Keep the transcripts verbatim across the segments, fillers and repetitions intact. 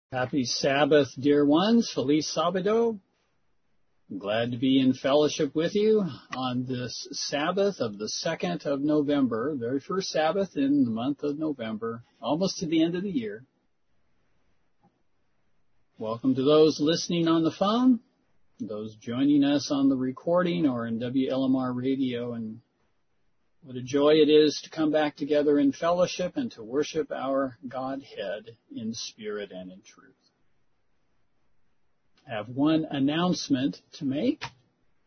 Happy Sabbath, dear ones. Feliz Sábado. I'm glad to be in fellowship with you on this Sabbath of the second of November, very first Sabbath in the month of November, almost to the end of the year. Welcome to those listening on the phone, those joining us on the recording or in W L M R radio, and what a joy it is to come back together in fellowship and to worship our Godhead in spirit and in truth. I have one announcement to make. I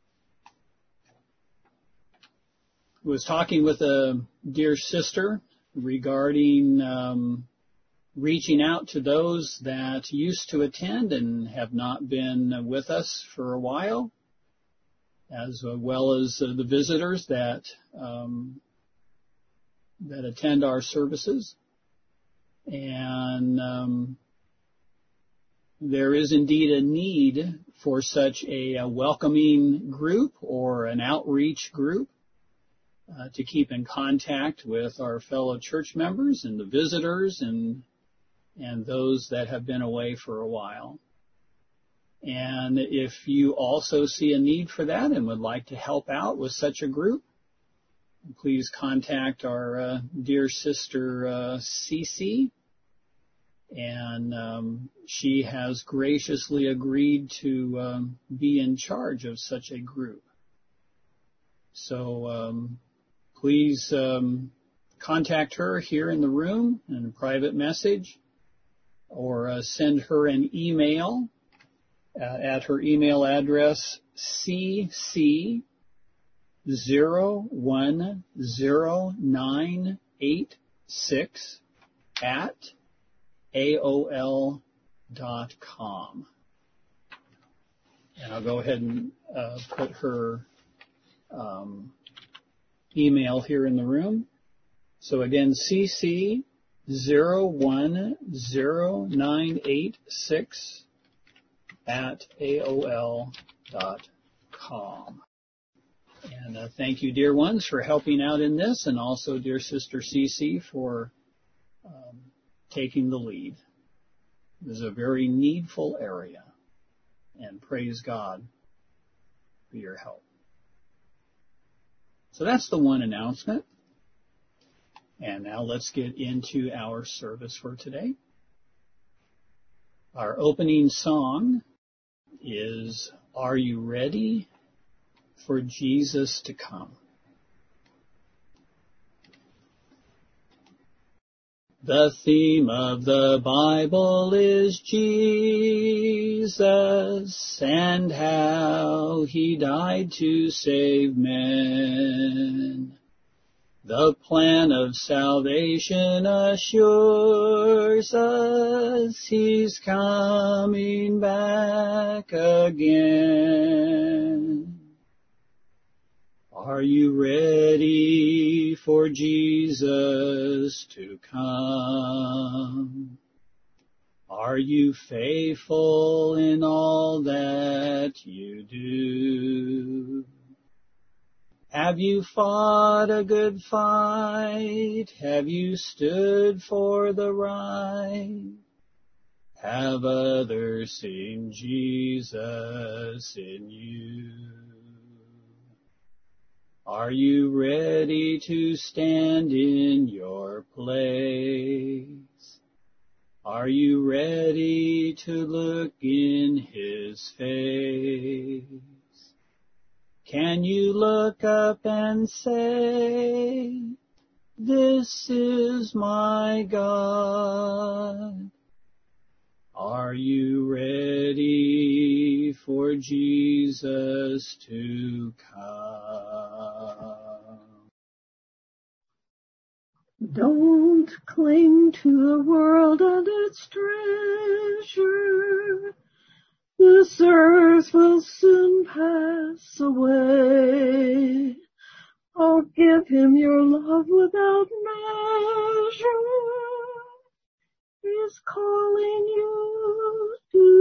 was talking with a dear sister regarding um, reaching out to those that used to attend and have not been with us for a while, as well as uh, the visitors that um, that attend our services. And um, there is indeed a need for such a, a welcoming group or an outreach group uh, to keep in contact with our fellow church members and the visitors and and those that have been away for a while. And if you also see a need for that and would like to help out with such a group, please contact our uh, dear sister uh, Cece. And um, she has graciously agreed to um, be in charge of such a group. So um, please um, contact her here in the room in a private message, or uh, send her an email uh, at her email address c c zero one zero nine eight six at A O L dot com. And I'll go ahead and uh, put her um, email here in the room. So again, c c zero one zero nine eight six at A O L dot com. And uh, thank you, dear ones, for helping out in this, and also dear Sister Cece for um, taking the lead. This is a very needful area, and praise God for your help. So that's the one announcement. And now let's get into our service for today. Our opening song is Are You Ready for Jesus to Come? The theme of the Bible is Jesus and how he died to save men. The plan of salvation assures us he's coming back again. Are you ready for Jesus to come? Are you faithful in all that you do? Have you fought a good fight? Have you stood for the right? Have others seen Jesus in you? Are you ready to stand in your place? Are you ready to look in his face? Can you look up and say, this is my God? Are you ready for Jesus to come? Don't cling to the world and its treasure. This earth will soon pass away. Oh, give him your love without measure. He's calling you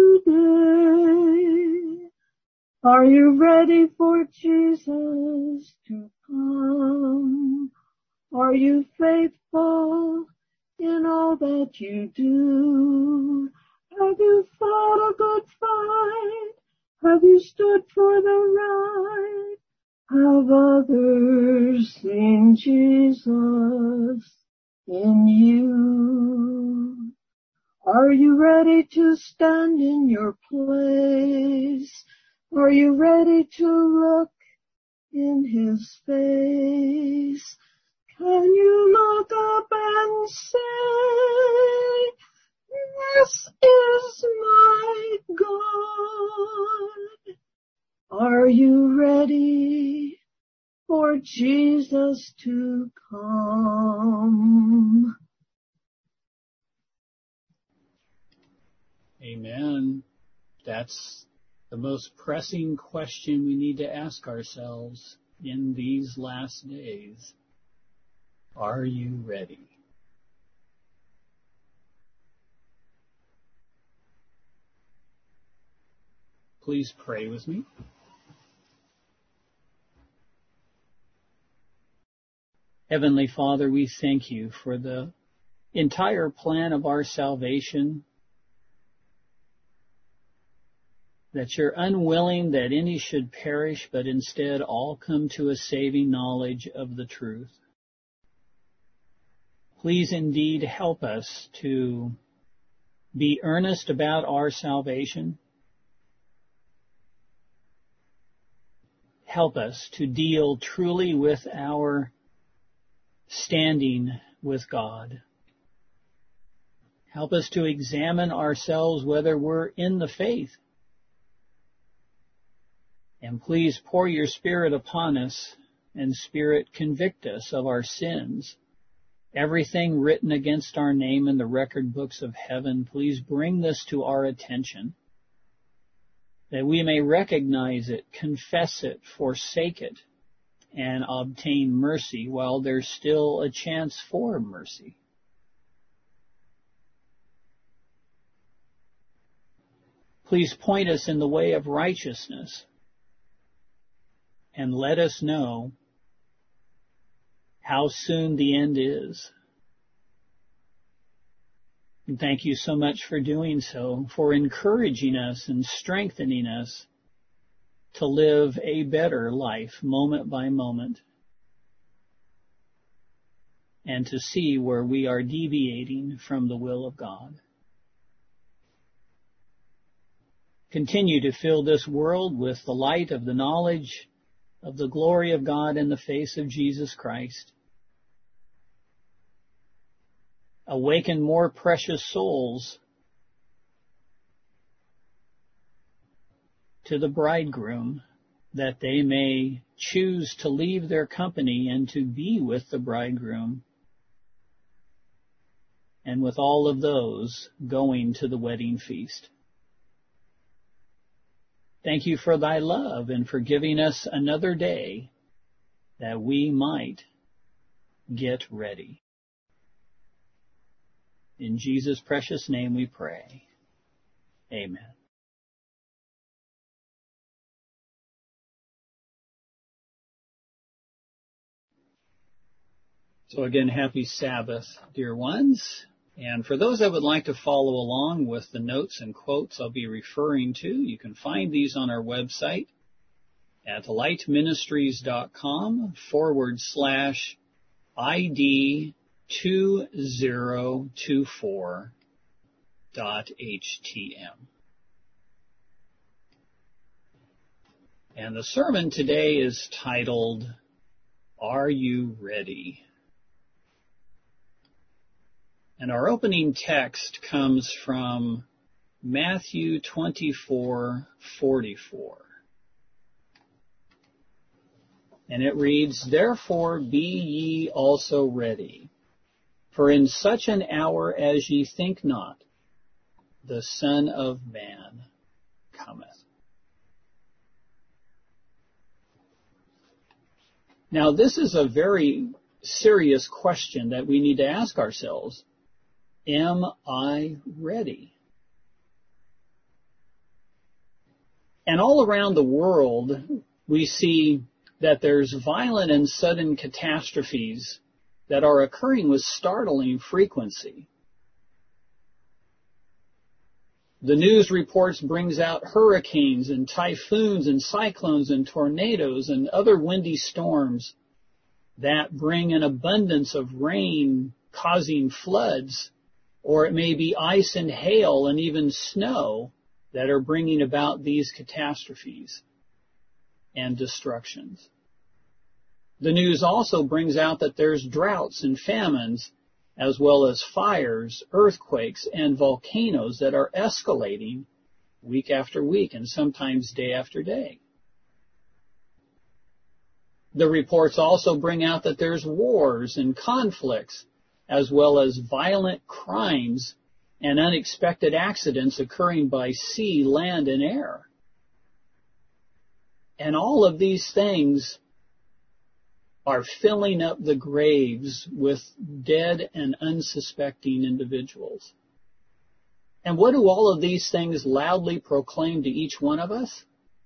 today. Are you ready for Jesus to come? Are you faithful in all that you do? Have Have you fought a good fight? Have you stood for the right? Have others seen Jesus in you? Are you ready to stand in your place? Are you ready to look in His face? Can you look up and say, this is my God? Are you ready for Jesus to come? Amen. That's the most pressing question we need to ask ourselves in these last days. Are you ready? Please pray with me. Heavenly Father, we thank you for the entire plan of our salvation, that you're unwilling that any should perish, but instead all come to a saving knowledge of the truth. Please indeed help us to be earnest about our salvation. Help us to deal truly with our standing with God. Help us to examine ourselves whether we're in the faith. And please pour your Spirit upon us, and Spirit, convict us of our sins. Everything written against our name in the record books of heaven, please bring this to our attention, that we may recognize it, confess it, forsake it, and obtain mercy while there's still a chance for mercy. Please point us in the way of righteousness, and let us know how soon the end is. And thank you so much for doing so, for encouraging us and strengthening us to live a better life moment by moment, and to see where we are deviating from the will of God. Continue to fill this world with the light of the knowledge of the glory of God in the face of Jesus Christ. Awaken more precious souls to the bridegroom, that they may choose to leave their company and to be with the bridegroom, and with all of those going to the wedding feast. Thank you for thy love and for giving us another day that we might get ready. In Jesus' precious name we pray. Amen. So again, happy Sabbath, dear ones. And for those that would like to follow along with the notes and quotes I'll be referring to, you can find these on our website at lightministries.com forward slash ID 2024 dot htm. And the sermon today is titled, Are You Ready? And our opening text comes from Matthew twenty-four forty-four. And it reads, Therefore be ye also ready, for in such an hour as ye think not, the Son of Man cometh. Now this is a very serious question that we need to ask ourselves. Am I ready? And all around the world, we see that there's violent and sudden catastrophes that are occurring with startling frequency. The news reports brings out hurricanes and typhoons and cyclones and tornadoes and other windy storms that bring an abundance of rain causing floods, or it may be ice and hail and even snow that are bringing about these catastrophes and destructions. The news also brings out that there's droughts and famines, as well as fires, earthquakes, and volcanoes that are escalating week after week and sometimes day after day. The reports also bring out that there's wars and conflicts, as well as violent crimes and unexpected accidents occurring by sea, land, and air. And all of these things are filling up the graves with dead and unsuspecting individuals. And what do all of these things loudly proclaim to each one of us?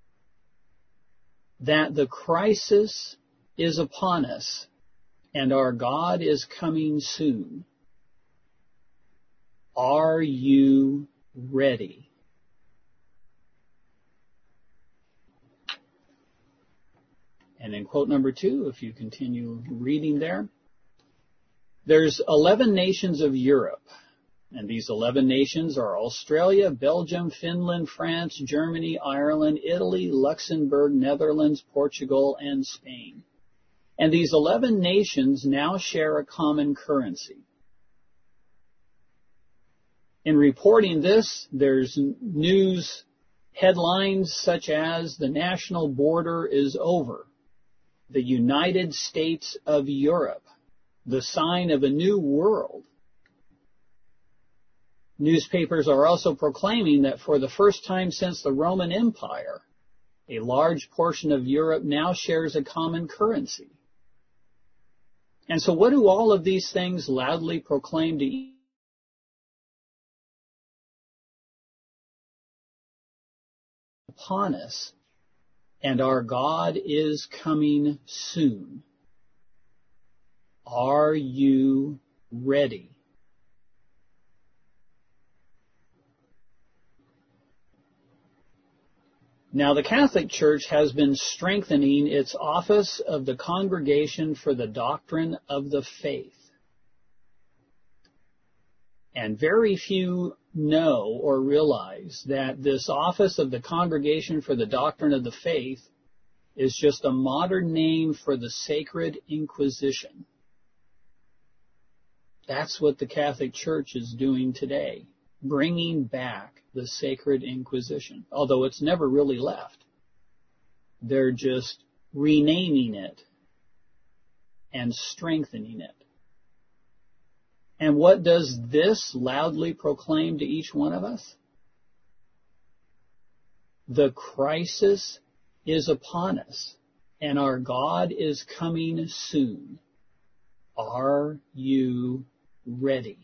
That the crisis is upon us and our God is coming soon. Are you ready? And in quote number two, if you continue reading there, there's eleven nations of Europe. And these eleven nations are Australia, Belgium, Finland, France, Germany, Ireland, Italy, Luxembourg, Netherlands, Portugal, and Spain. And these eleven nations now share a common currency. In reporting this, there's news headlines such as the national border is over, the United States of Europe, the sign of a new world. Newspapers are also proclaiming that for the first time since the Roman Empire, a large portion of Europe now shares a common currency. And so what do all of these things loudly proclaim to each upon us? And our God is coming soon. Are you ready? Now, the Catholic Church has been strengthening its office of the Congregation for the Doctrine of the Faith. And very few know or realize that this office of the Congregation for the Doctrine of the Faith is just a modern name for the Sacred Inquisition. That's what the Catholic Church is doing today, bringing back the Sacred Inquisition, although it's never really left. They're just renaming it and strengthening it. And what does this loudly proclaim to each one of us? The crisis is upon us, and our God is coming soon. Are you ready?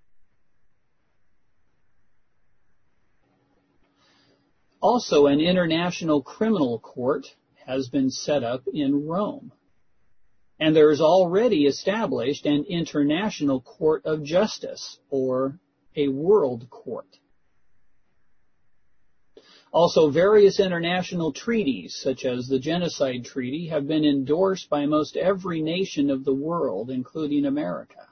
Also, an international criminal court has been set up in Rome. And there is already established an international court of justice, or a world court. Also, various international treaties, such as the Genocide Treaty, have been endorsed by most every nation of the world, including America.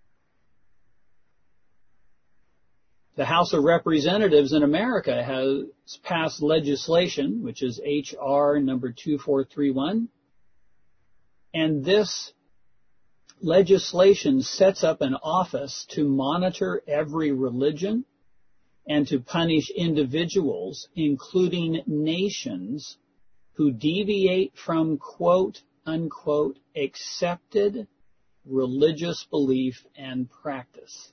The House of Representatives in America has passed legislation, which is H R number two four three one, and this legislation sets up an office to monitor every religion and to punish individuals, including nations, who deviate from quote, unquote, accepted religious belief and practice.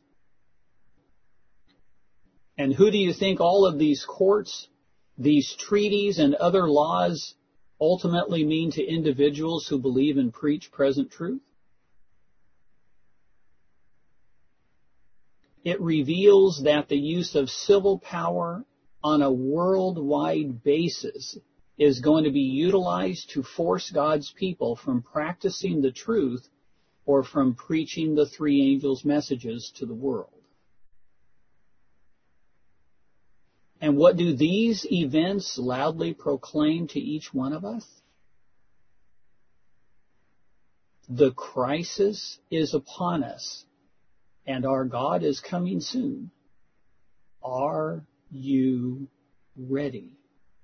And who do you think all of these courts, these treaties, and other laws ultimately mean to individuals who believe and preach present truth? It reveals that the use of civil power on a worldwide basis is going to be utilized to force God's people from practicing the truth or from preaching the three angels' messages to the world. And what do these events loudly proclaim to each one of us? The crisis is upon us, and our God is coming soon. Are you ready?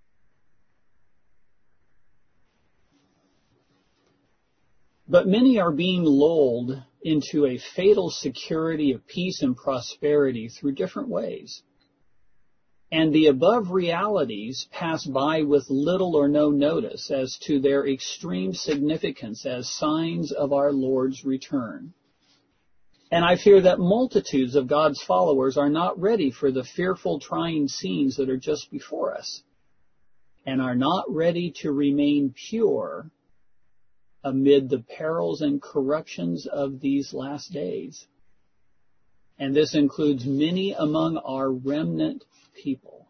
But many are being lulled into a fatal security of peace and prosperity through different ways. And the above realities pass by with little or no notice as to their extreme significance as signs of our Lord's return. And I fear that multitudes of God's followers are not ready for the fearful, trying scenes that are just before us, and are not ready to remain pure amid the perils and corruptions of these last days. And this includes many among our remnant people.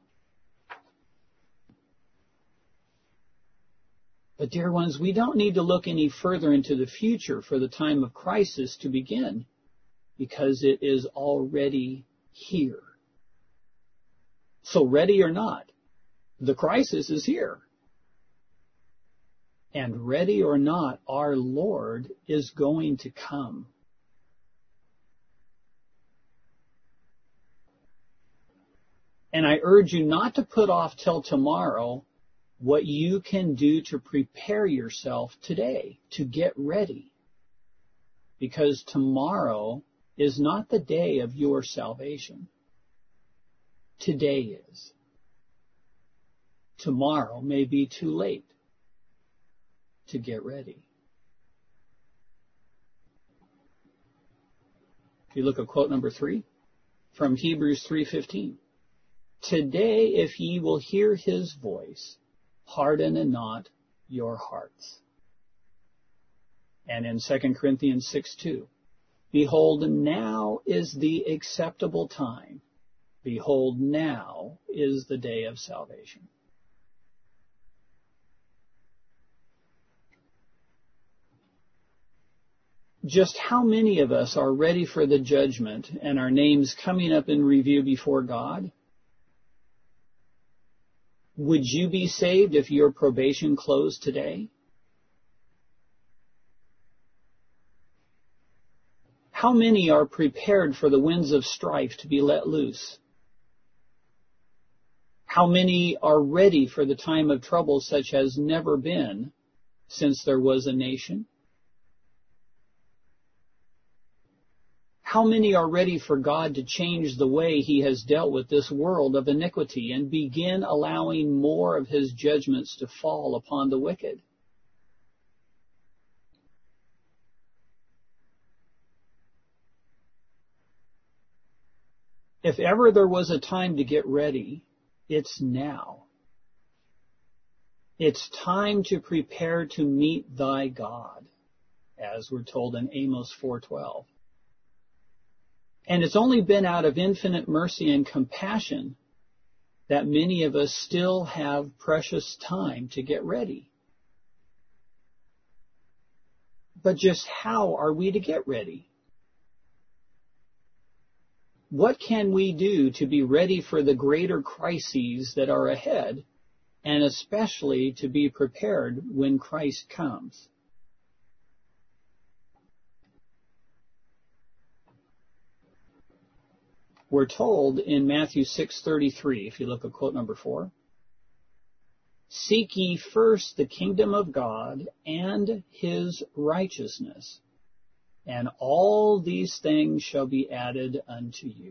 But dear ones, we don't need to look any further into the future for the time of crisis to begin, because it is already here. So ready or not, the crisis is here. And ready or not, our Lord is going to come. And I urge you not to put off till tomorrow what you can do to prepare yourself today, to get ready. Because tomorrow is not the day of your salvation. Today is. Tomorrow may be too late to get ready. If you look at quote number three from Hebrews three fifteen. Today, if ye will hear his voice, harden not your hearts. And in Second Corinthians six two, behold, now is the acceptable time. Behold, now is the day of salvation. Just how many of us are ready for the judgment and our names coming up in review before God? Would you be saved if your probation closed today? How many are prepared for the winds of strife to be let loose? How many are ready for the time of trouble such as never been since there was a nation? How many are ready for God to change the way he has dealt with this world of iniquity and begin allowing more of his judgments to fall upon the wicked? If ever there was a time to get ready, it's now. It's time to prepare to meet thy God, as we're told in Amos four twelve. And it's only been out of infinite mercy and compassion that many of us still have precious time to get ready. But just how are we to get ready? What can we do to be ready for the greater crises that are ahead, and especially to be prepared when Christ comes? We're told in Matthew six thirty-three, if you look at quote number four, seek ye first the kingdom of God and his righteousness, and all these things shall be added unto you.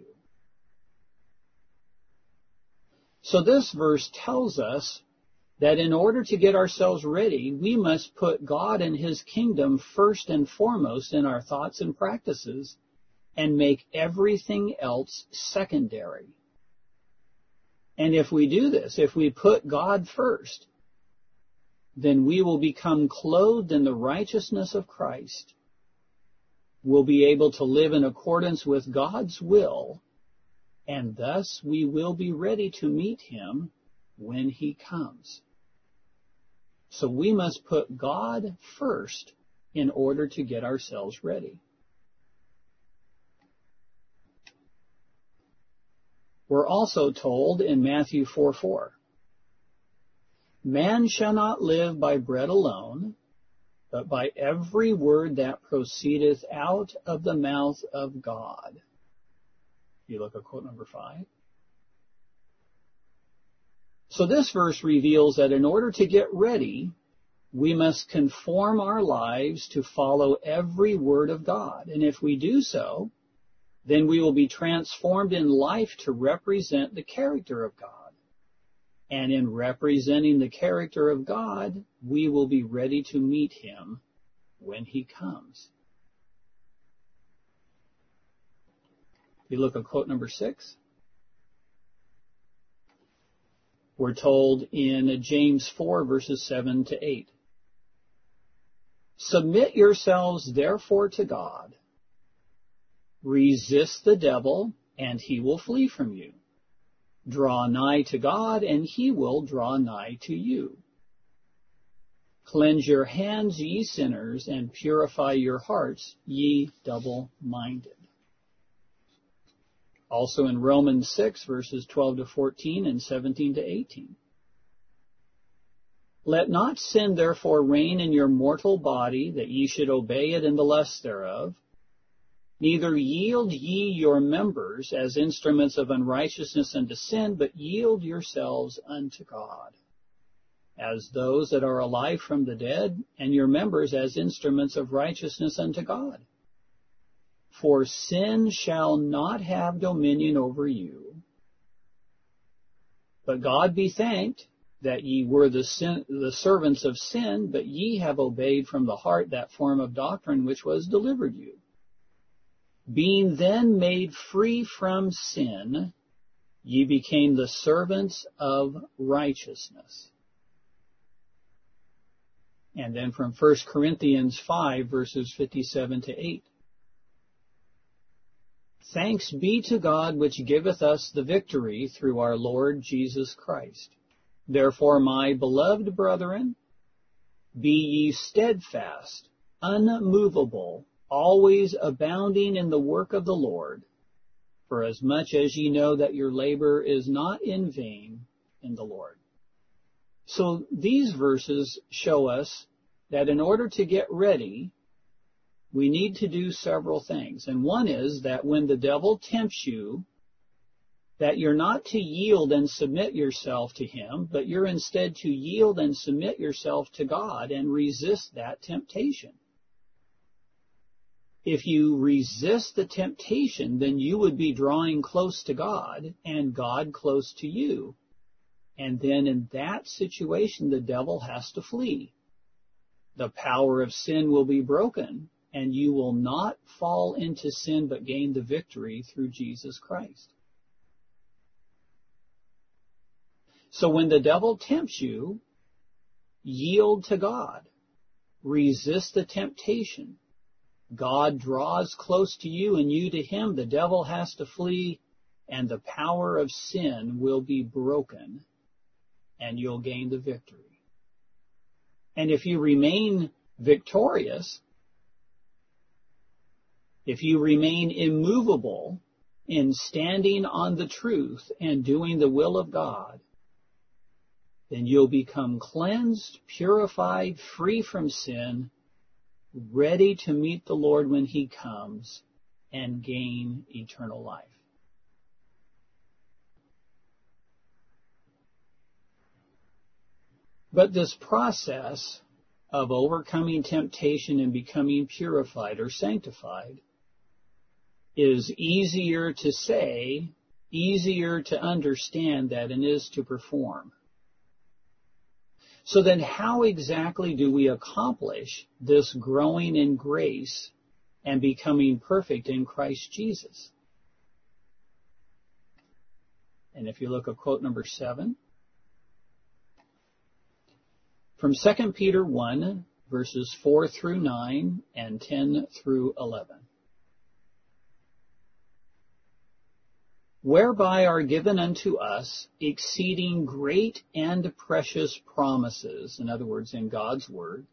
So this verse tells us that in order to get ourselves ready, we must put God and his kingdom first and foremost in our thoughts and practices, and make everything else secondary. And if we do this, if we put God first, then we will become clothed in the righteousness of Christ. We'll be able to live in accordance with God's will, and thus we will be ready to meet him when he comes. So we must put God first in order to get ourselves ready. We're also told in Matthew four four, man shall not live by bread alone, but by every word that proceedeth out of the mouth of God. You look at quote number five. So this verse reveals that in order to get ready, we must conform our lives to follow every word of God. And if we do so, then we will be transformed in life to represent the character of God. And in representing the character of God, we will be ready to meet him when he comes. You look at quote number six. We're told in James four, verses seven to eight. Submit yourselves therefore to God. Resist the devil, and he will flee from you. Draw nigh to God, and he will draw nigh to you. Cleanse your hands, ye sinners, and purify your hearts, ye double-minded. Also in Romans six, verses twelve to fourteen and seventeen to eighteen. Let not sin therefore reign in your mortal body, that ye should obey it in the lusts thereof. Neither yield ye your members as instruments of unrighteousness unto sin, but yield yourselves unto God, as those that are alive from the dead, and your members as instruments of righteousness unto God. For sin shall not have dominion over you. But God be thanked that ye were the, sin, the servants of sin, but ye have obeyed from the heart that form of doctrine which was delivered you. Being then made free from sin, ye became the servants of righteousness. And then from First Corinthians five, verses fifty-seven to eight. Thanks be to God which giveth us the victory through our Lord Jesus Christ. Therefore, my beloved brethren, be ye steadfast, unmovable, always abounding in the work of the Lord, for as much as ye know that your labor is not in vain in the Lord. So these verses show us that in order to get ready, we need to do several things. And one is that when the devil tempts you, that you're not to yield and submit yourself to him, but you're instead to yield and submit yourself to God and resist that temptation. If you resist the temptation, then you would be drawing close to God and God close to you. And then in that situation, the devil has to flee. The power of sin will be broken, and you will not fall into sin but gain the victory through Jesus Christ. So when the devil tempts you, yield to God. Resist the temptation. God draws close to you and you to him. The devil has to flee, and the power of sin will be broken, and you'll gain the victory. And if you remain victorious, if you remain immovable in standing on the truth and doing the will of God, then you'll become cleansed, purified, free from sin, ready to meet the Lord when he comes and gain eternal life. But this process of overcoming temptation and becoming purified or sanctified is easier to say, easier to understand than it is to perform. So then how exactly do we accomplish this growing in grace and becoming perfect in Christ Jesus? And if you look at quote number seven, from Second Peter one, verses four through nine and ten through eleven. Whereby are given unto us exceeding great and precious promises, in other words, in God's Word,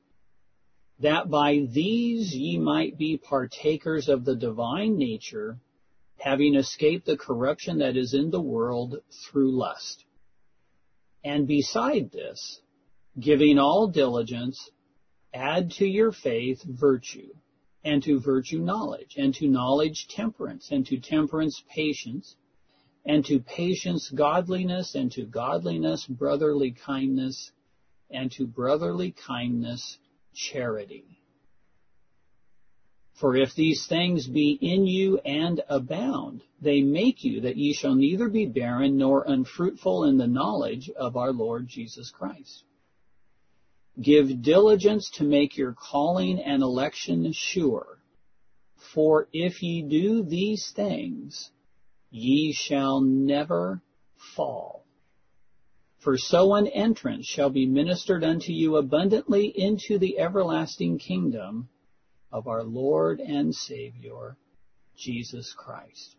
that by these ye might be partakers of the divine nature, having escaped the corruption that is in the world through lust. And beside this, giving all diligence, add to your faith virtue, and to virtue knowledge, and to knowledge temperance, and to temperance patience, and to patience godliness, and to godliness brotherly kindness, and to brotherly kindness charity. For if these things be in you and abound, they make you that ye shall neither be barren nor unfruitful in the knowledge of our Lord Jesus Christ. Give diligence to make your calling and election sure. For if ye do these things, ye shall never fall. For so an entrance shall be ministered unto you abundantly into the everlasting kingdom of our Lord and Savior, Jesus Christ.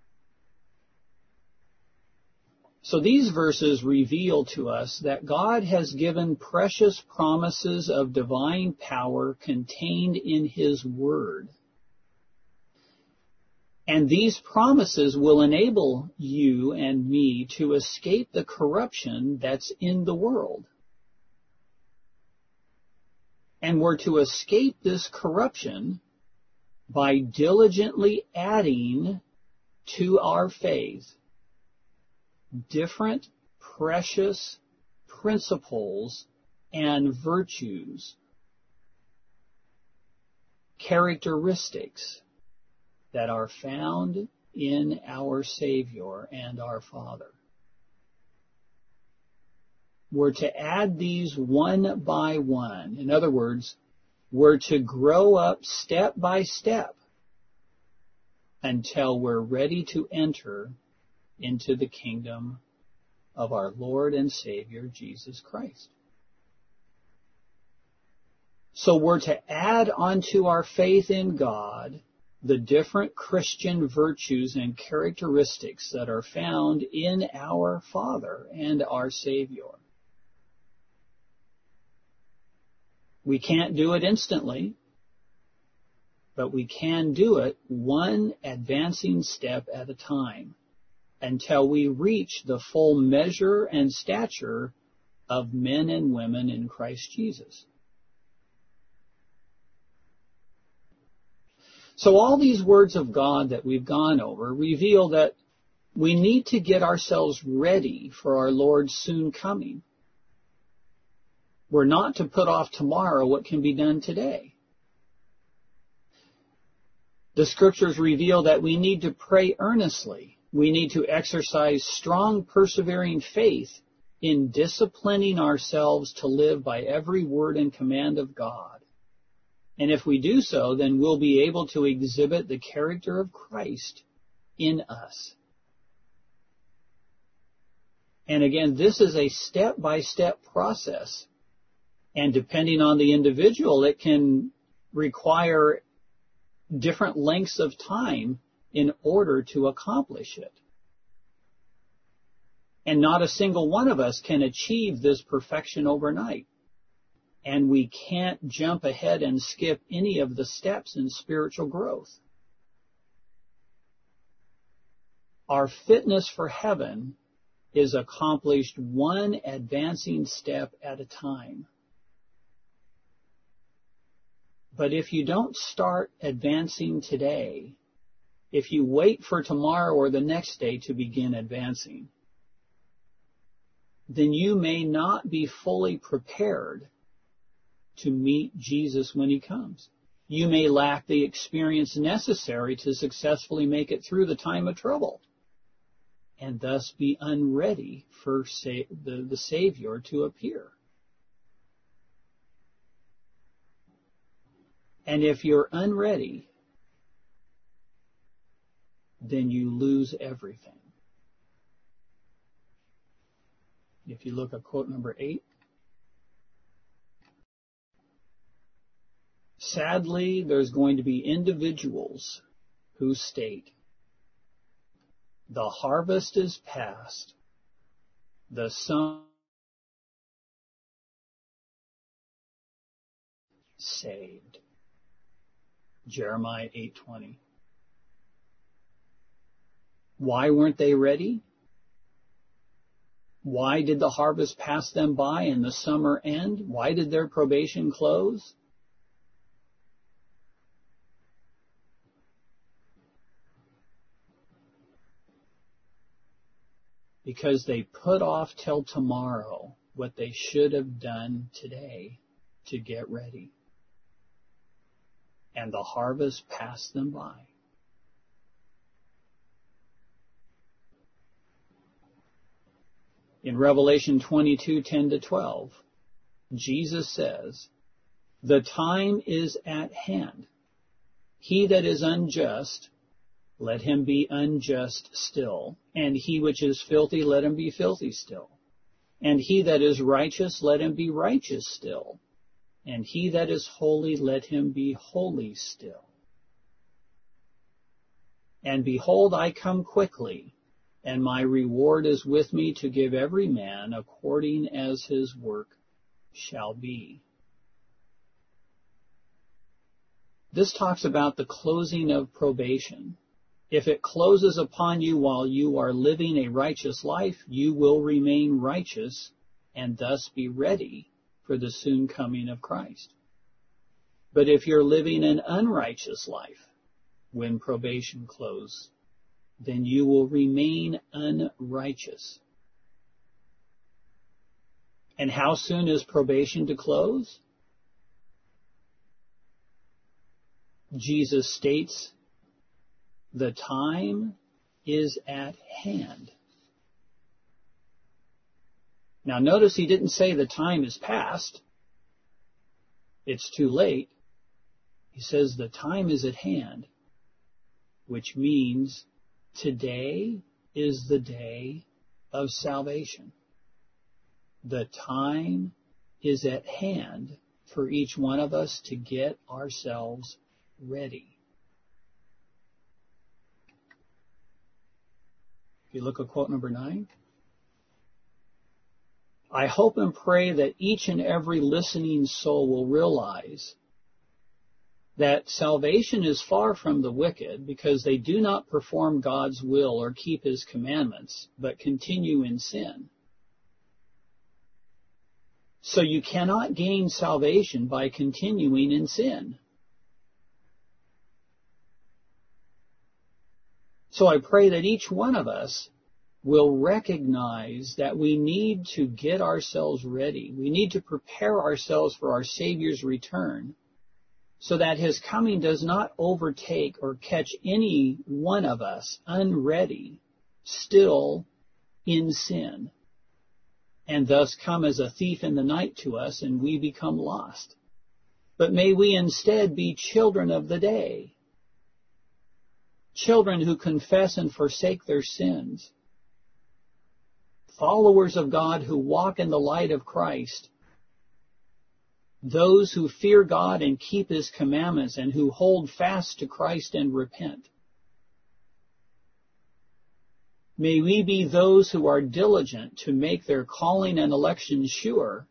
So these verses reveal to us that God has given precious promises of divine power contained in His Word. And these promises will enable you and me to escape the corruption that's in the world. And we're to escape this corruption by diligently adding to our faith different precious principles and virtues, characteristics that are found in our Savior and our Father. We're to add these one by one. In other words, we're to grow up step by step until we're ready to enter into the kingdom of our Lord and Savior, Jesus Christ. So we're to add onto our faith in God the different Christian virtues and characteristics that are found in our Father and our Savior. We can't do it instantly, but we can do it one advancing step at a time until we reach the full measure and stature of men and women in Christ Jesus. So all these words of God that we've gone over reveal that we need to get ourselves ready for our Lord's soon coming. We're not to put off tomorrow what can be done today. The Scriptures reveal that we need to pray earnestly. We need to exercise strong, persevering faith in disciplining ourselves to live by every word and command of God. And if we do so, then we'll be able to exhibit the character of Christ in us. And again, this is a step-by-step process. And depending on the individual, it can require different lengths of time in order to accomplish it. And not a single one of us can achieve this perfection overnight. And we can't jump ahead and skip any of the steps in spiritual growth. Our fitness for heaven is accomplished one advancing step at a time. But if you don't start advancing today, if you wait for tomorrow or the next day to begin advancing, then you may not be fully prepared to meet Jesus when He comes. You may lack the experience necessary to successfully make it through the time of trouble, and thus be unready for sa- the, the Savior to appear. And if you're unready, then you lose everything. If you look at quote number eight, sadly, there's going to be individuals who state, the harvest is past, the sower saved. Jeremiah eight twenty. Why weren't they ready? Why did the harvest pass them by and the summer end? Why did their probation close? Because they put off till tomorrow what they should have done today to get ready. And the harvest passed them by. In Revelation twenty-two, ten to twelve, Jesus says, "The time is at hand. He that is unjust, let him be unjust still. And he which is filthy, let him be filthy still. And he that is righteous, let him be righteous still. And he that is holy, let him be holy still. And behold, I come quickly, and my reward is with me to give every man according as his work shall be." This talks about the closing of probation. If it closes upon you while you are living a righteous life, you will remain righteous and thus be ready for the soon coming of Christ. But if you're living an unrighteous life when probation closes, then you will remain unrighteous. And how soon is probation to close? Jesus states, the time is at hand. Now notice he didn't say the time is past. It's too late. He says the time is at hand, which means today is the day of salvation. The time is at hand for each one of us to get ourselves ready. If you look at quote number nine, I hope and pray that each and every listening soul will realize that salvation is far from the wicked because they do not perform God's will or keep His commandments, but continue in sin. So you cannot gain salvation by continuing in sin. So I pray that each one of us will recognize that we need to get ourselves ready. We need to prepare ourselves for our Savior's return so that His coming does not overtake or catch any one of us unready, still in sin, and thus come as a thief in the night to us and we become lost. But may we instead be children of the day, children who confess and forsake their sins, followers of God who walk in the light of Christ, those who fear God and keep His commandments and who hold fast to Christ and repent. May we be those who are diligent to make their calling and election sure,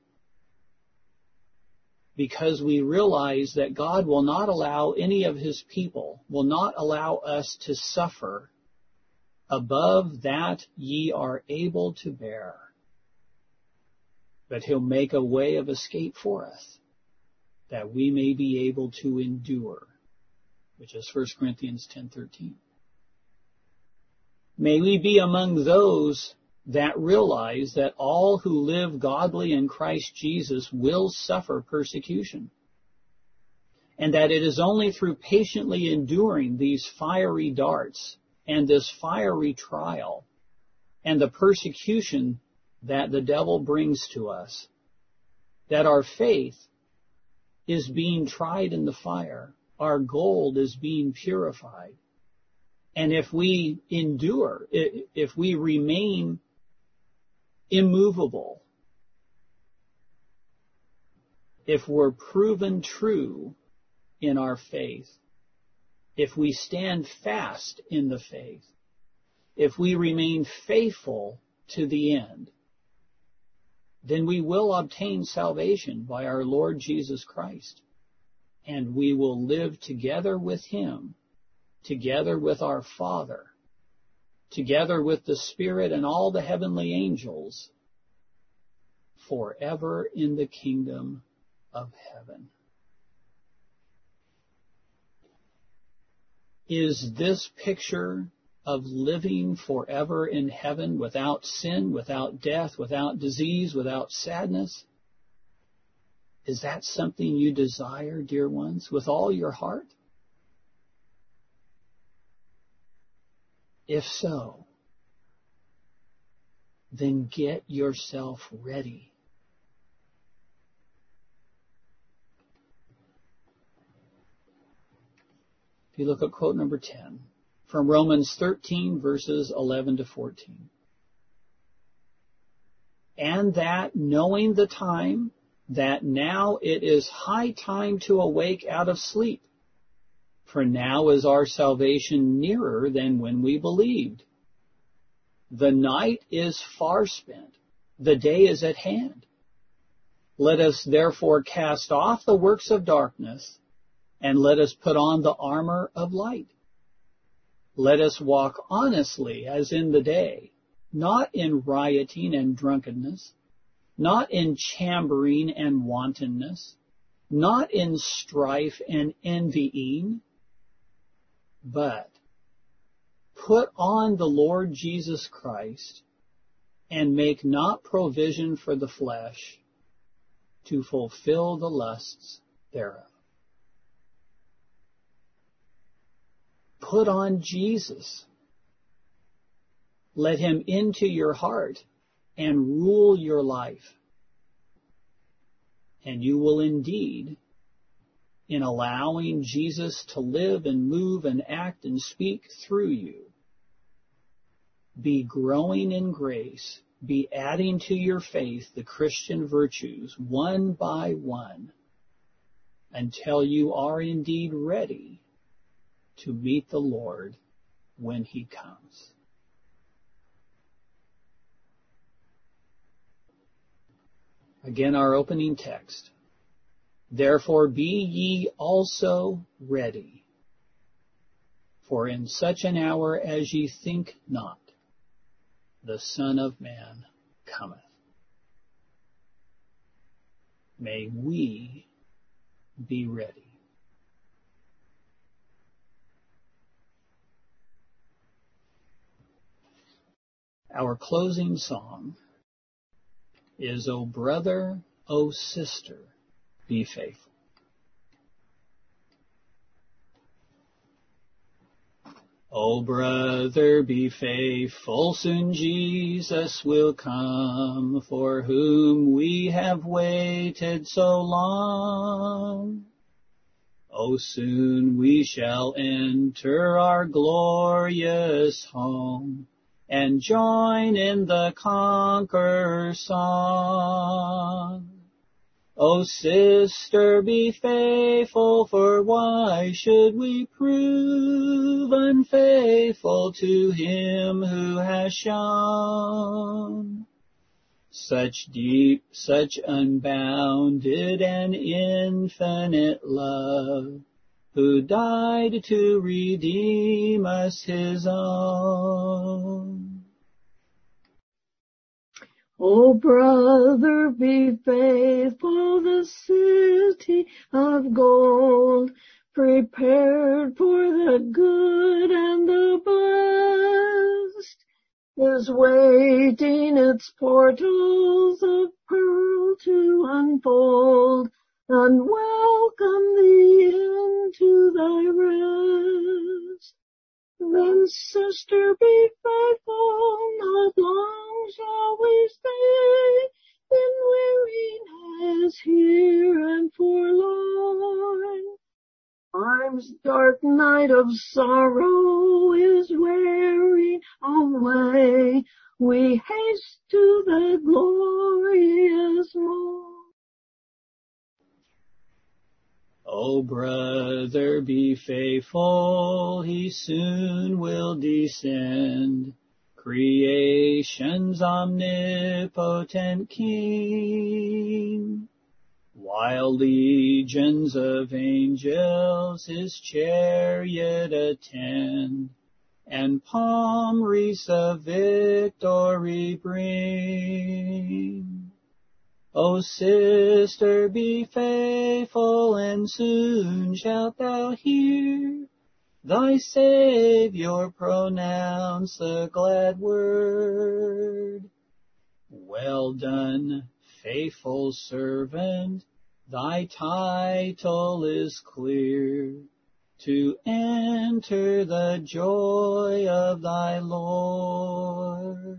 because we realize that God will not allow any of His people, will not allow us to suffer above that ye are able to bear. But He'll make a way of escape for us, that we may be able to endure, which is First Corinthians ten thirteen. May we be among those that realize that all who live godly in Christ Jesus will suffer persecution, and that it is only through patiently enduring these fiery darts and this fiery trial and the persecution that the devil brings to us that our faith is being tried in the fire, our gold is being purified. And if we endure, if we remain immovable, if we're proven true in our faith, if we stand fast in the faith, if we remain faithful to the end, then we will obtain salvation by our Lord Jesus Christ, and we will live together with Him, together with our Father, together with the Spirit and all the heavenly angels, forever in the kingdom of heaven. Is this picture of living forever in heaven without sin, without death, without disease, without sadness? Is that something you desire, dear ones, with all your heart? If so, then get yourself ready. If you look at quote number ten, from Romans thirteen, verses eleven to fourteen. And that, knowing the time, that now it is high time to awake out of sleep. For now is our salvation nearer than when we believed. The night is far spent, the day is at hand. Let us therefore cast off the works of darkness, and let us put on the armor of light. Let us walk honestly as in the day, not in rioting and drunkenness, not in chambering and wantonness, not in strife and envying, but put on the Lord Jesus Christ and make not provision for the flesh to fulfill the lusts thereof. Put on Jesus. Let him into your heart and rule your life. And you will indeed, in allowing Jesus to live and move and act and speak through you, be growing in grace, be adding to your faith the Christian virtues one by one until you are indeed ready to meet the Lord when he comes. Again, our opening text. Therefore be ye also ready, for in such an hour as ye think not, the Son of Man cometh. May we be ready. Our closing song is, O brother, O sister, be faithful. O brother, be faithful, soon Jesus will come, for whom we have waited so long. O soon we shall enter our glorious home, and join in the conqueror's song. O sister, be faithful, for why should we prove unfaithful to him who has shown such deep, such unbounded and infinite love, who died to redeem us his own? O brother, be faithful, the city of gold, prepared for the good and the blessed, is waiting its portals of pearl to unfold, and welcome thee into thy rest. Then, sister, be faithful, not long shall we stay in weariness here and forlorn. Time's dark night of sorrow is wearing away. We haste to the glorious morn. O brother, be faithful, he soon will descend, creation's omnipotent King, while legions of angels his chariot attend, and palm wreaths of victory bring. O sister, be faithful, and soon shalt thou hear thy Savior pronounce the glad word. Well done, faithful servant, thy title is clear, to enter the joy of thy Lord.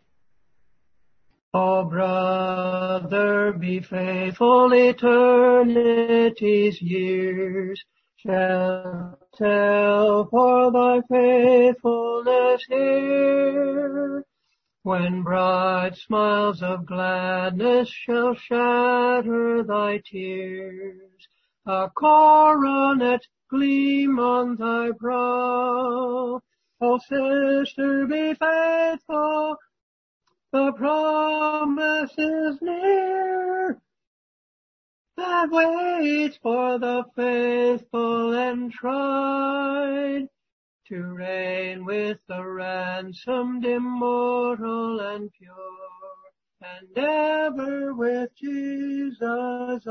O brother, be faithful, eternity's years shall tell for thy faithfulness here. When bright smiles of gladness shall shatter thy tears, a coronet gleam on thy brow. O sister, be faithful, the promise is near, that waits for the faithful and tried, to reign with the ransomed, immortal and pure, and ever with Jesus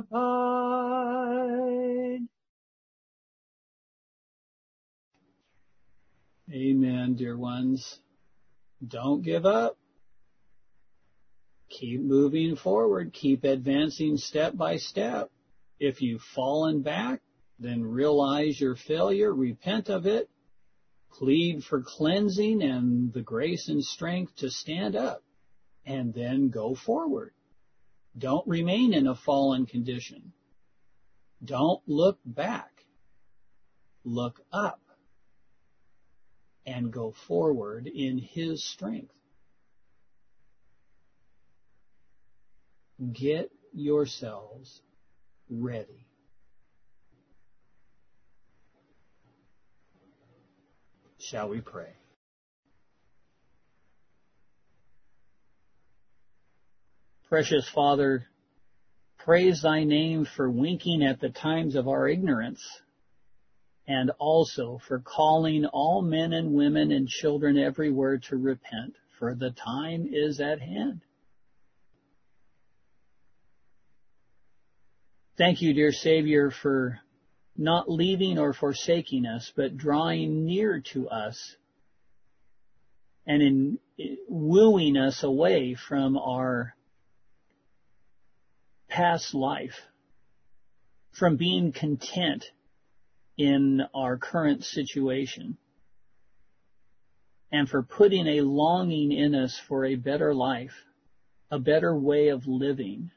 abide. Amen, dear ones. Don't give up. Keep moving forward. Keep advancing step by step. If you've fallen back, then realize your failure, repent of it, plead for cleansing and the grace and strength to stand up, and then go forward. Don't remain in a fallen condition. Don't look back. Look up and go forward in His strength. Get yourselves ready. Shall we pray? Precious Father, praise thy name for winking at the times of our ignorance, and also for calling all men and women and children everywhere to repent, for the time is at hand. Thank you, dear Savior, for not leaving or forsaking us, but drawing near to us and in wooing us away from our past life, from being content in our current situation, and for putting a longing in us for a better life, a better way of living,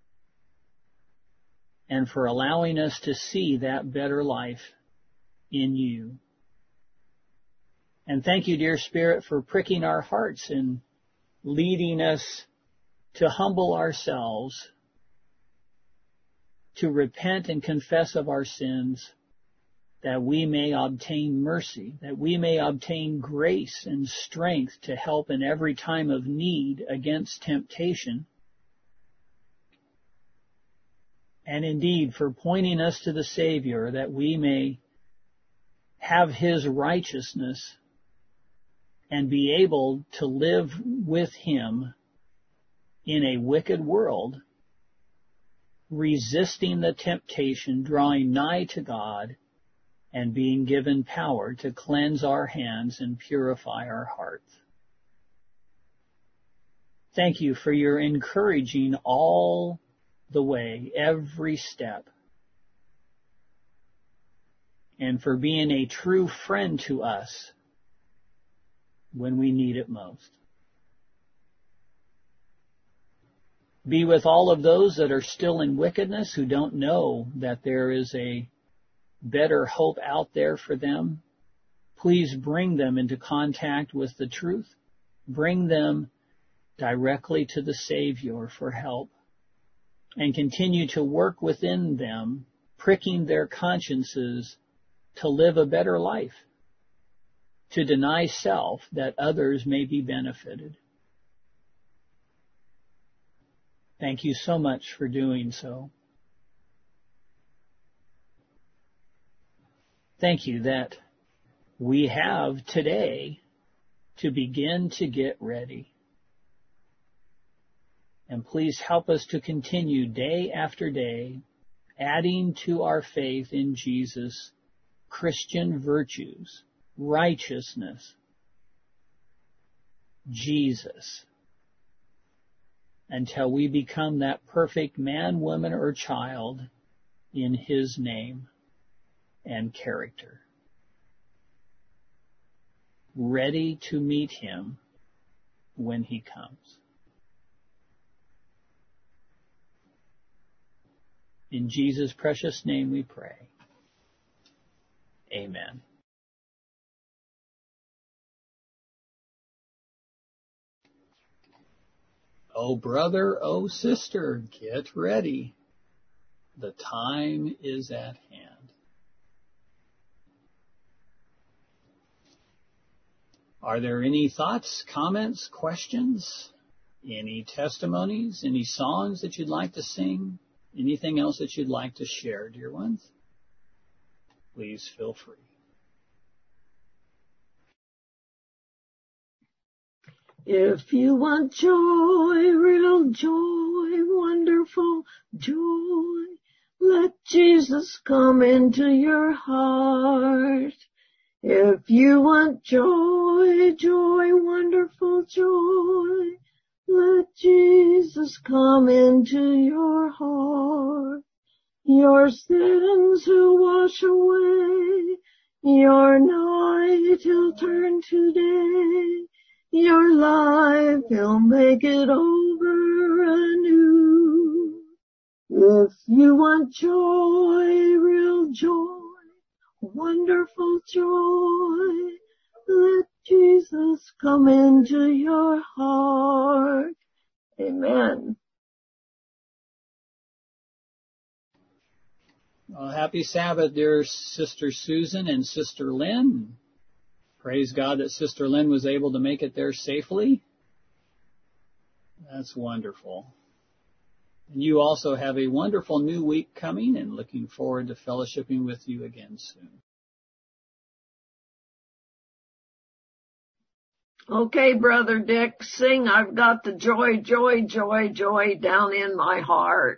and for allowing us to see that better life in you. And thank you, dear Spirit, for pricking our hearts and leading us to humble ourselves, to repent and confess of our sins, that we may obtain mercy, that we may obtain grace and strength to help in every time of need against temptation. And indeed, for pointing us to the Savior, that we may have His righteousness and be able to live with Him in a wicked world, resisting the temptation, drawing nigh to God, and being given power to cleanse our hands and purify our hearts. Thank you for your encouraging all the way, every step, and for being a true friend to us when we need it most. Be with all of those that are still in wickedness, who don't know that there is a better hope out there for them. Please bring them into contact with the truth. Bring them directly to the Savior for help. And continue to work within them, pricking their consciences to live a better life, to deny self that others may be benefited. Thank you so much for doing so. Thank you that we have today to begin to get ready. And please help us to continue day after day, adding to our faith in Jesus Christian virtues, righteousness, Jesus, until we become that perfect man, woman, or child in His name and character, ready to meet Him when He comes. In Jesus' precious name we pray. Amen. Oh brother, oh sister, get ready. The time is at hand. Are there any thoughts, comments, questions, any testimonies, any songs that you'd like to sing? Anything else that you'd like to share, dear ones? Please feel free. If you want joy, real joy, wonderful joy, let Jesus come into your heart. If you want joy, joy, wonderful joy, let Jesus come into your heart. Your sins He'll wash away, your night He'll turn to day, your life He'll make it over anew. If you want joy, real joy, wonderful joy, let Jesus come into your heart. Amen. Well, happy Sabbath, dear Sister Susan and Sister Lynn. Praise God that Sister Lynn was able to make it there safely. That's wonderful. And you also have a wonderful new week coming, and looking forward to fellowshipping with you again soon. Okay, Brother Dick, sing I've got the joy, joy, joy, joy down in my heart.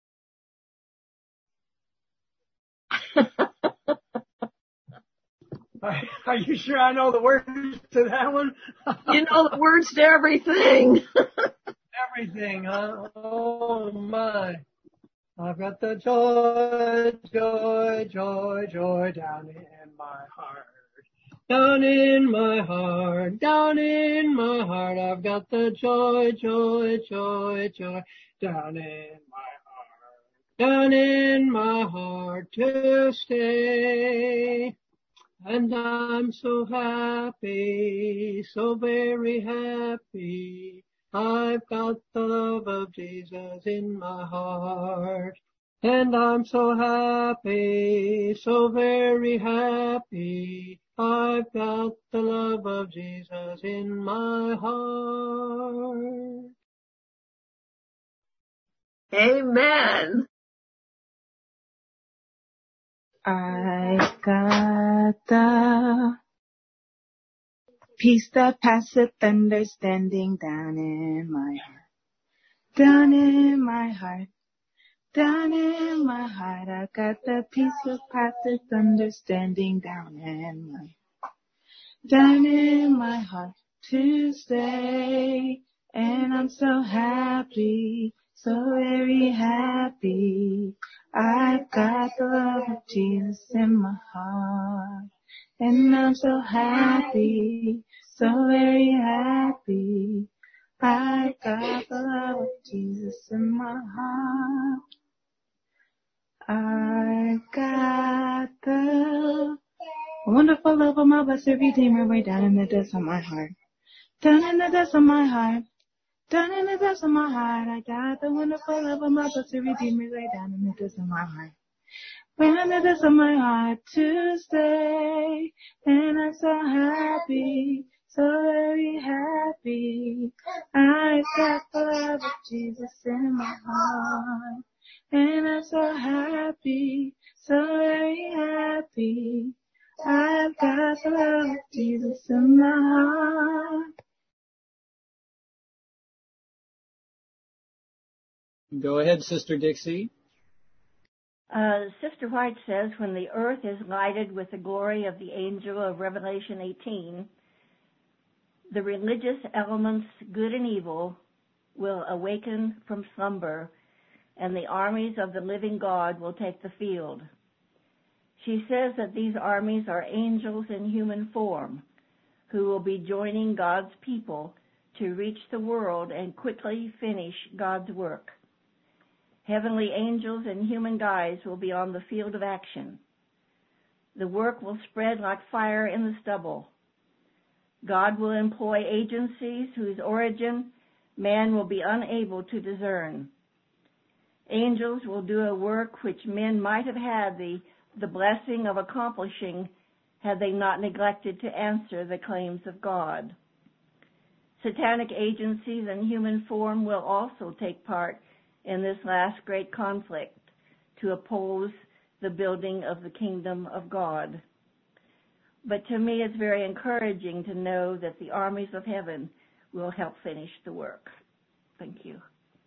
Are you sure I know the words to that one? You know the words to everything. Everything, huh? Oh my. I've got the joy, joy, joy, joy down in my heart. Down in my heart, down in my heart, I've got the joy, joy, joy, joy, down in my heart, down in my heart to stay. And I'm so happy, so very happy, I've got the love of Jesus in my heart. And I'm so happy, so very happy, I've got the love of Jesus in my heart. Amen. I got the peace that passeth understanding down in my heart, down in my heart, down in my heart. I got the peace that passeth understanding down in my heart, down in my heart to stay. And I'm so happy, so very happy, I've got the love of Jesus in my heart. And I'm so happy, so very happy, I've got the love of Jesus in my heart. I've got the wonderful love of my blessed Redeemer way down in the depths of my heart. Down in the depths of my heart. Down in the depths of my heart, I got the wonderful love of my blessed Redeemer way down in the depths of my heart. Way in the depths of my heart to stay. And I'm so happy, so very happy, I've got the love of Jesus in my heart. And I'm so happy, so very happy, I've got the love of Jesus in my heart. Go ahead, Sister Dixie. Uh, Sister White says, when the earth is lighted with the glory of the angel of Revelation eighteen, the religious elements, good and evil, will awaken from slumber, and the armies of the living God will take the field. She says that these armies are angels in human form, who will be joining God's people to reach the world and quickly finish God's work. Heavenly angels in human guise will be on the field of action. The work will spread like fire in the stubble. God will employ agencies whose origin man will be unable to discern. Angels will do a work which men might have had the, the blessing of accomplishing had they not neglected to answer the claims of God. Satanic agencies in human form will also take part in this last great conflict to oppose the building of the kingdom of God. But to me, it's very encouraging to know that the armies of heaven will help finish the work. Thank you.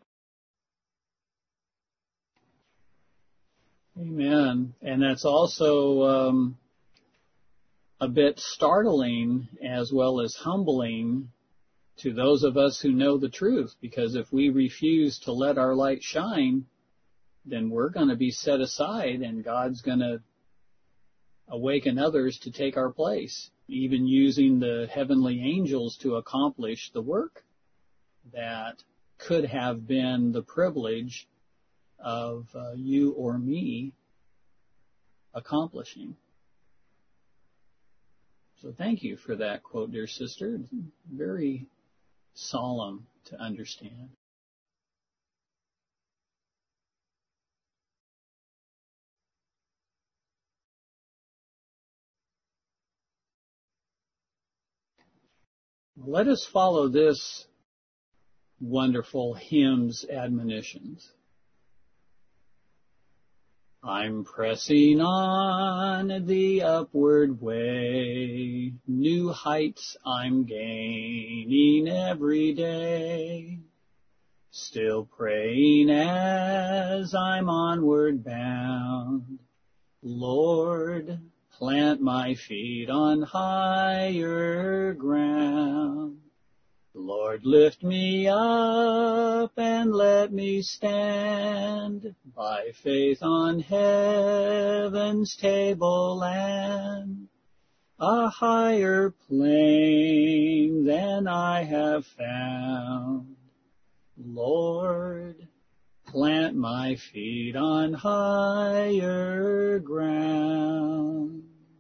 Amen. And that's also um, a bit startling as well as humbling to those of us who know the truth, because if we refuse to let our light shine, then we're going to be set aside and God's going to awaken others to take our place, even using the heavenly angels to accomplish the work that could have been the privilege of uh, you or me accomplishing. So thank you for that quote, dear sister. Very solemn to understand. Let us follow this wonderful hymn's admonitions. I'm pressing on the upward way, new heights I'm gaining every day, still praying as I'm onward bound. Lord, plant my feet on higher ground. Lord, lift me up and let me stand by faith on heaven's tableland, a higher plane than I have found. Lord, plant my feet on higher ground.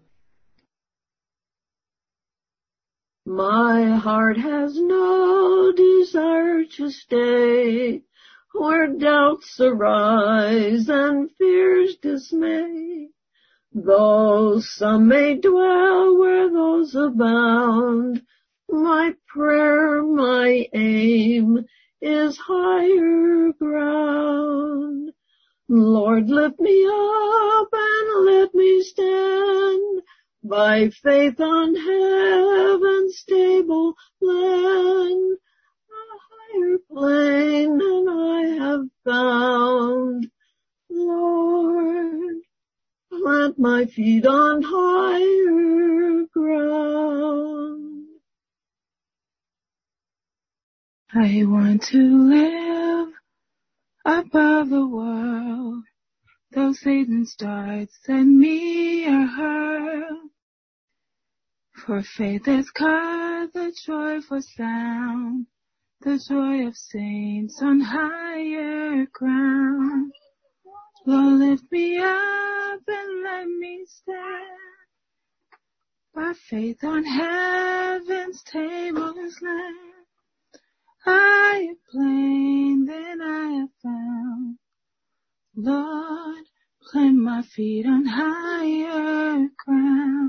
My heart has no desire to stay where doubts arise and fears dismay. Though some may dwell where those abound, my prayer, my aim is higher ground. Lord, lift me up and let me stand by faith on heaven's stable land, a higher plane than I have found. Lord, plant my feet on higher ground. I want to live above the world, though Satan's darts at me are hurled. For faith has caught the joyful sound, the joy of saints on higher ground. Lord, lift me up and let me stand by faith on heaven's table's land, higher plane than I have found. Lord, plant my feet on higher ground.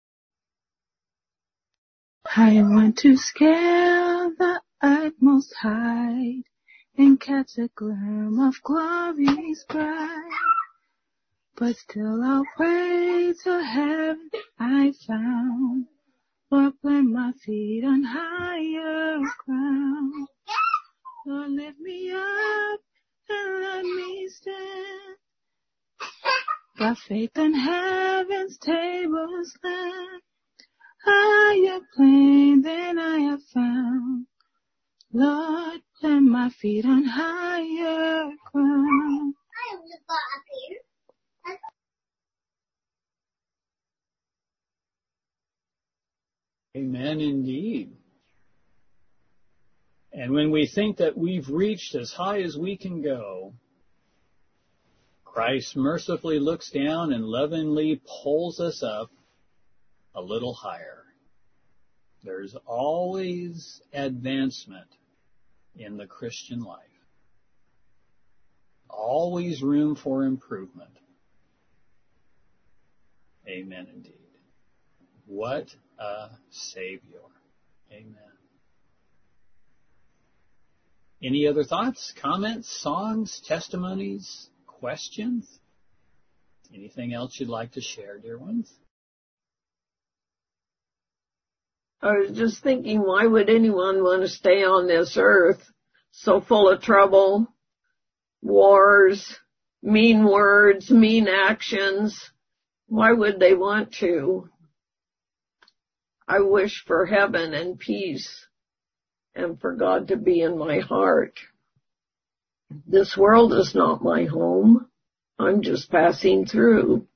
I want to scale the utmost height and catch a gleam of glory's bright. but still I'll pray to heaven I found. Lord, plant my feet on higher ground. Lord, lift me up and let me stand. By faith in heaven's tables land, higher plane than I have found. Lord, plant my feet on higher ground. Amen indeed. And when we think that we've reached as high as we can go, Christ mercifully looks down and lovingly pulls us up a little higher. There's always advancement in the Christian life. Always room for improvement. Amen indeed. What a Savior. Amen. Any other thoughts, comments, songs, testimonies, questions? Anything else you'd like to share, dear ones? I was just thinking, why would anyone want to stay on this earth so full of trouble, wars, mean words, mean actions? Why would they want to? I wish for heaven and peace and for God to be in my heart. This world is not my home. I'm just passing through.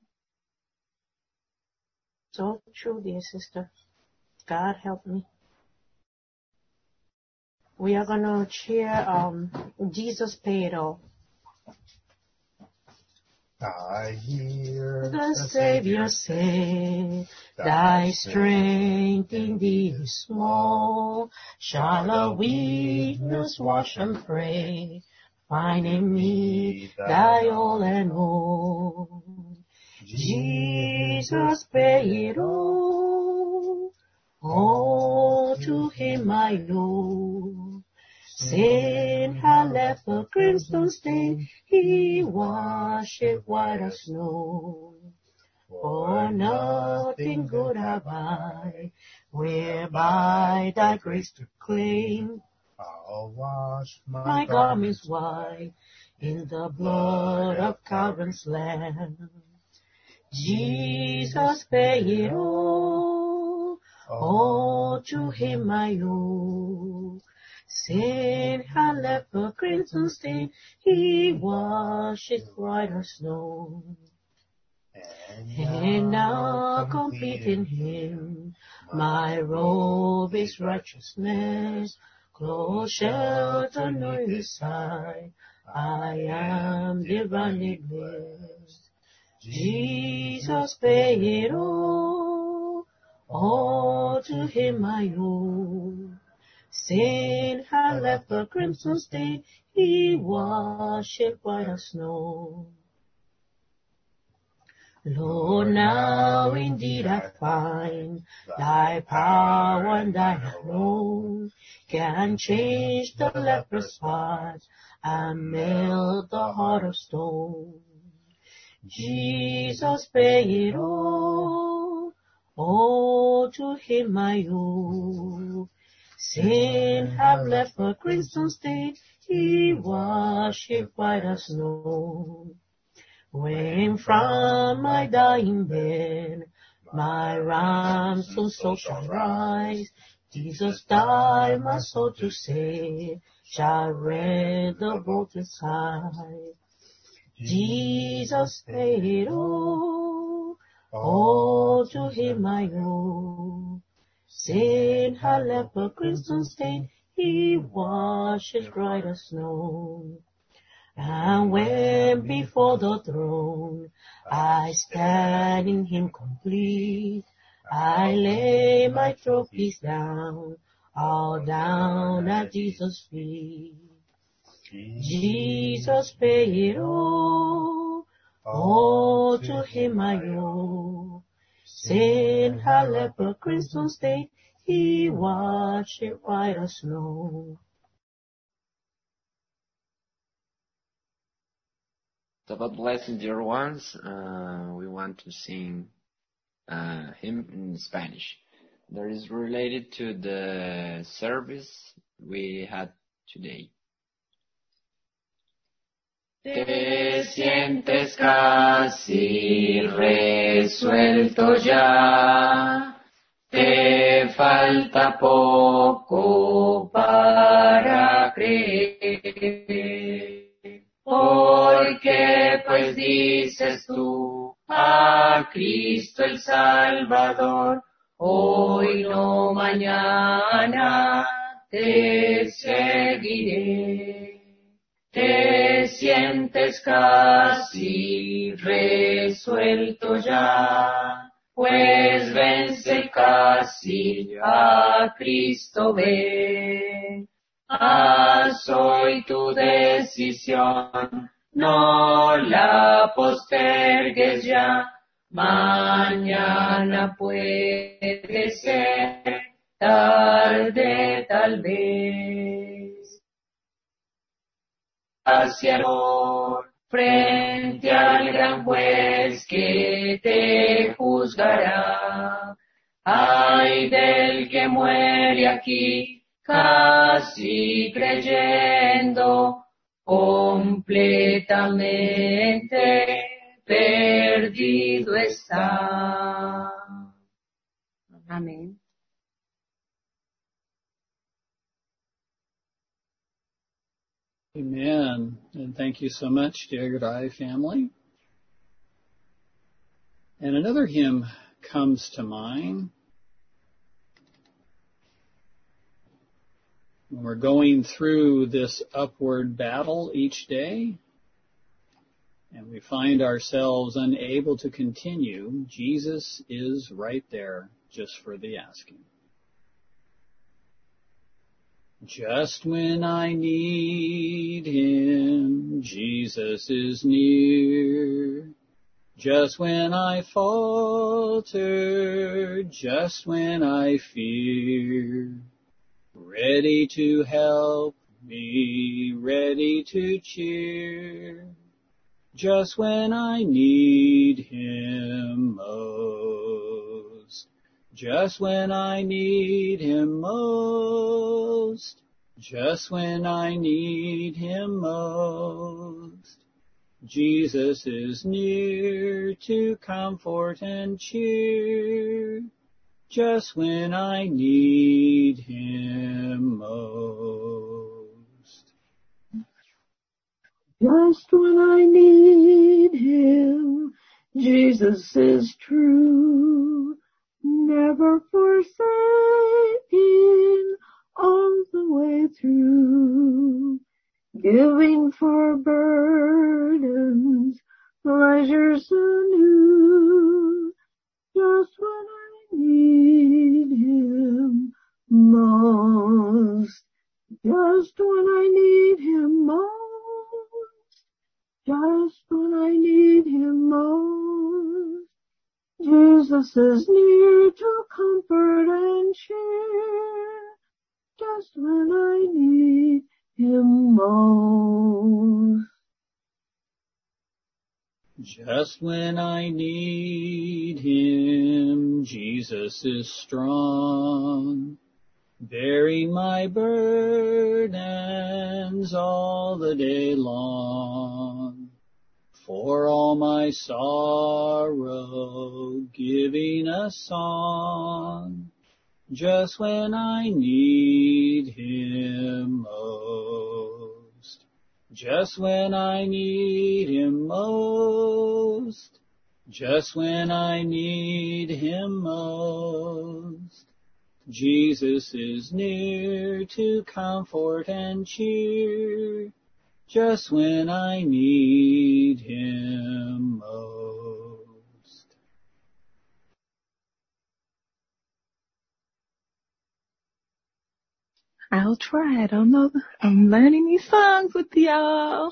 So true, dear sister. God help me. We are going to cheer um, Jesus Pay It All. I hear the Savior say, thy strength indeed is small. Shall a weakness wash and pray? Find in me thy all and all. Jesus pay it all. All to him I owe. Sin had left a crimson stain, he washed it white as snow. For nothing good have I, whereby thy grace to claim. I'll wash my, My garments white in the blood of Calvary's Lamb. Jesus pay it all, all to him I owe. Sin had left a crimson stain, he washed it white as snow. And now complete in him, my robe is righteousness, close shelter on his side, I am divinely blessed. Jesus pay it all, all to him I owe. Sin had left a crimson stain, he washed it white as snow. Lord, now indeed I find thy power and thy alone can change the leper's heart and melt the heart of stone. Jesus pay it all, all to him I owe. Sin had left a crimson stain, he washed it white as snow. When from my dying bed my ransom soul shall rise, Jesus died my soul to save, shall rid the vault inside. Jesus paid it all, all to him I owe. Sin had left a crimson stain, he washed it white as snow. And when before the throne I stand in him complete, I lay my trophies down, all down at Jesus' feet. Jesus paid it all, all to him I owe. Sin had left a crimson stain, he washed it white as snow. Sabbath blessing, dear ones. Uh, we want to sing uh, hymn in Spanish. That is related to the service we had today. Te sientes casi resuelto ya, te falta poco para creer. Porque pues dices tú a Cristo el Salvador, hoy no mañana te seguiré. Te sientes casi resuelto ya, pues vence casi a Cristo ven. Haz hoy tu decisión, no la postergues ya, mañana puede ser tarde tal vez. Hacia el amor, frente al gran juez que te juzgará. Ay del que muere aquí, casi creyendo, completamente perdido está. Amén. Amen. And thank you so much, dear Godai family. And another hymn comes to mind. When we're going through this upward battle each day, and we find ourselves unable to continue, Jesus is right there just for the asking. Just when I need Him, Jesus is near. Just when I falter, just when I fear, ready to help me, ready to cheer. Just when I need Him most, just when I need Him most, just when I need Him most, Jesus is near to comfort and cheer. Just when I need Him most. Just when I need Him, Jesus is true, never forsaking all the way through, giving for burdens, pleasures anew, just when I need Him most, just when I need Him most. Just when I need Him most, Jesus is near to comfort and cheer. Just when I need Him most. Just when I need Him, Jesus is strong, bearing my burdens all the day long. For all my sorrow, giving a song, just when I need Him most. Just when I need Him most. Just when I need Him most. Jesus is near to comfort and cheer. Just when I need Him most. I'll try. I don't know. I'm learning these songs with y'all.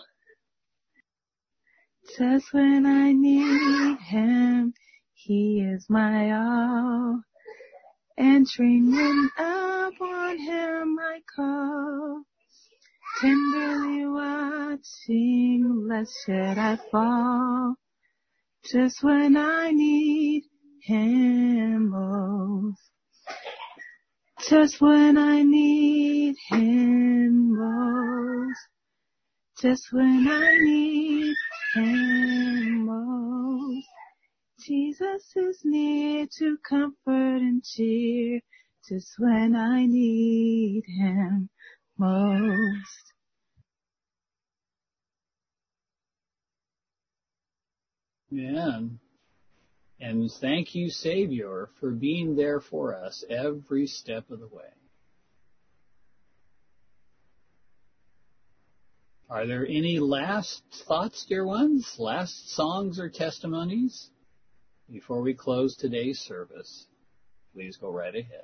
Just when I need Him, He is my all. Entering when upon Him I call. Tenderly watching, lest should I fall, just when I need Him most. Just when I need Him most. Just when I need Him most. Jesus is near to comfort and cheer, just when I need Him most. Yeah. And thank you, Savior, for being there for us every step of the way. Are there any last thoughts, dear ones? Last songs or testimonies? Before we close today's service, please go right ahead.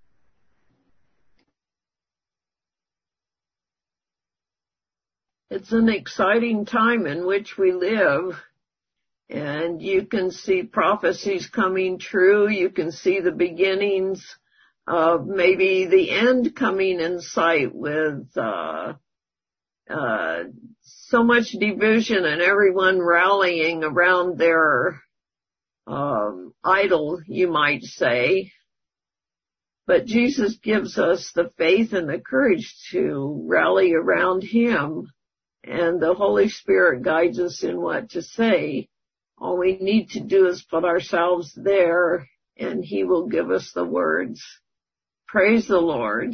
It's an exciting time in which we live, and you can see prophecies coming true. You can see the beginnings of maybe the end coming in sight with uh, uh, so much division and everyone rallying around their um, idol, you might say. But Jesus gives us the faith and the courage to rally around Him, and the Holy Spirit guides us in what to say. All we need to do is put ourselves there, and He will give us the words. Praise the Lord.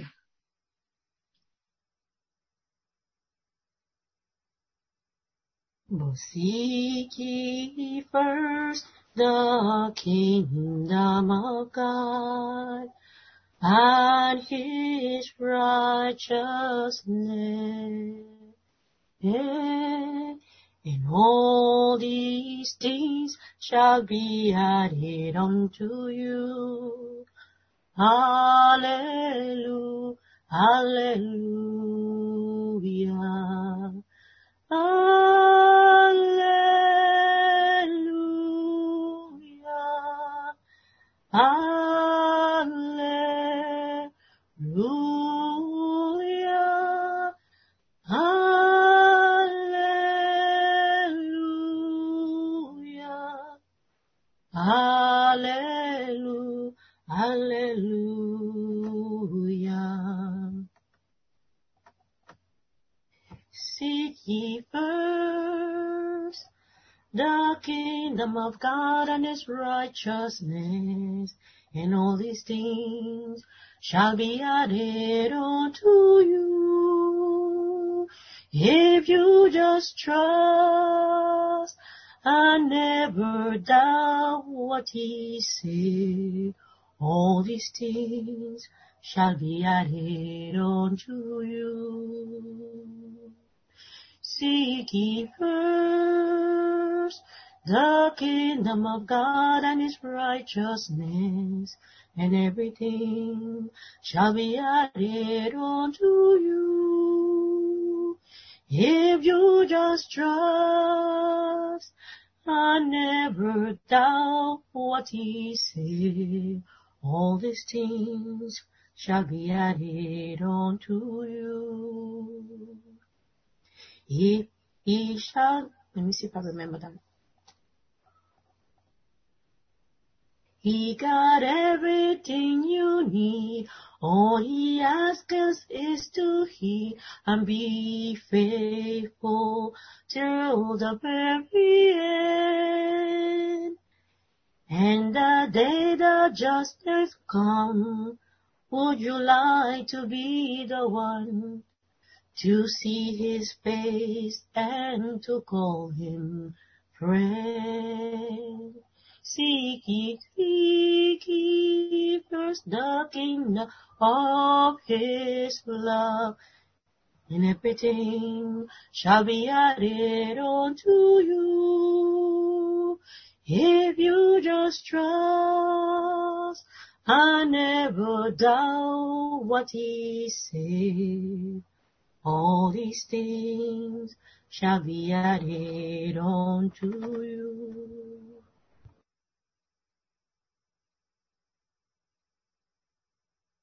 But seek ye first the kingdom of God and His righteousness, and all these things shall be added unto you. Hallelujah, hallelujah, hallelujah, hallelujah, hallelujah, hallelujah, hallelujah. Seek ye first the kingdom of God and His righteousness, and all these things shall be added unto you. If you just trust and never doubt what He said, all these things shall be added unto you. Seek ye first the kingdom of God and His righteousness, and everything shall be added unto you. If you just trust and never doubt what He said, all these things shall be added unto you. If He shall, let me see if I remember that. He got everything you need. All He asks is to hear and be faithful till the very end. And the day the justice come, would you like to be the one to see His face and to call Him friend? Seek ye, seek ye first the kingdom of His love, and everything shall be added unto you. If you just trust and never doubt what He said, all these things shall be added unto you.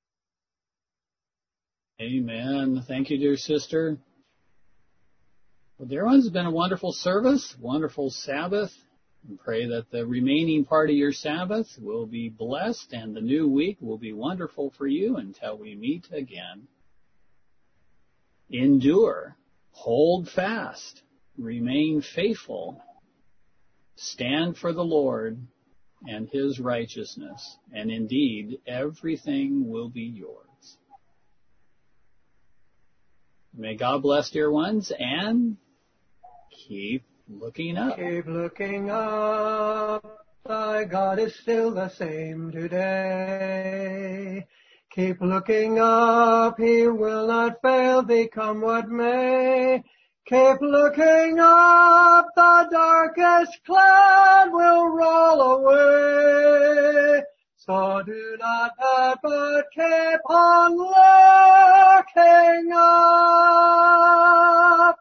Amen. Thank you, dear sister. Well, dear ones, it's been a wonderful service, wonderful Sabbath. And pray that the remaining part of your Sabbath will be blessed and the new week will be wonderful for you until we meet again. Endure, hold fast, remain faithful, stand for the Lord and His righteousness, and indeed everything will be yours. May God bless, dear ones, and keep looking up. Keep looking up, thy God is still the same today. Keep looking up, He will not fail thee, come what may. Keep looking up, the darkest cloud will roll away. So do not doubt, but keep on looking up.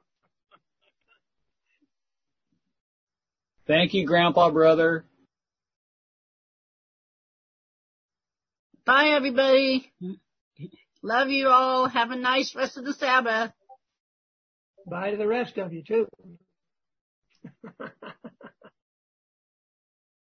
Thank you, Grandpa, brother. Bye, everybody. Love you all. Have a nice rest of the Sabbath. Bye to the rest of you, too.